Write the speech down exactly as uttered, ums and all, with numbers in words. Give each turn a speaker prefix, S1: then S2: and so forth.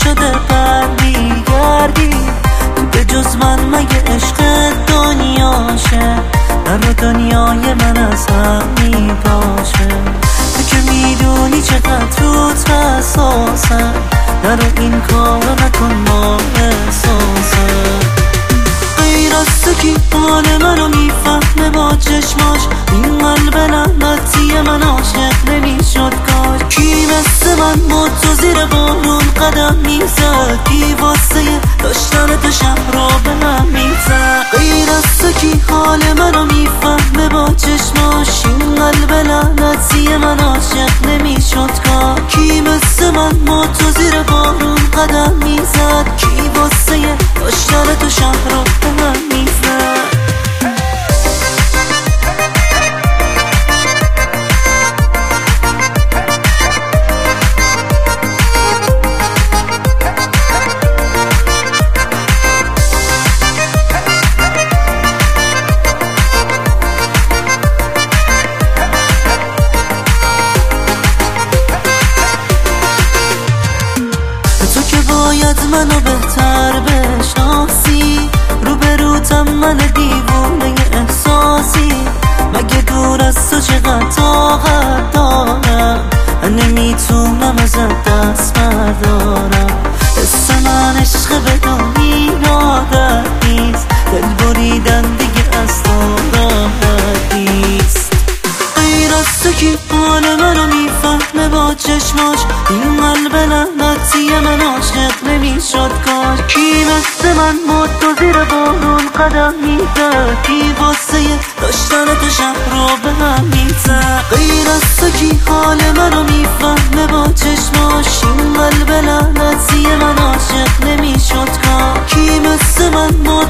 S1: شده برمیگردی به جز من مگه عشق دنیاشه در دنیای من از هم میپاشه تو که میدونی چقدر روت حساسم نرو این کار نکن با احساسم غیر از تو کی حال منو میفهمه با چشماش این قلب لعنتی من عاشق نمیشد کاش کی مثل من با تو زیر بارون قدم میزد کی واسه داشتن تو شهر رو به هم میزد غیر از تو کی حال منو میفهمه با چشماش این قلب لعنتی من عاشق نمیشد کاش کی مثل من با تو زیر بارون قدم میزد کی واسه داشتن تو شهر رو به هم میزد باید منو بهتر بشناسی روبروتم من دیوونه احساسی مگه دور از تو چقدر طاقت دارم نمیتونم ازت دست بردارم حس من عشق بدونی عادت نیست دل بریدن دیگه از تو راحت نیست غیر از تو کی حال منو میفهمه با چشماش این قلب لعنتی من عاشق نمیشد کاش کی مثل من با تو زیر بارون قدم میزد کی واسه داشتن تو شهر رو به هم میزد غیر از تو کی حال منو میفهمه با چشماش این قلب لعنتی من عاشق نمیشد کاش کی مثل من با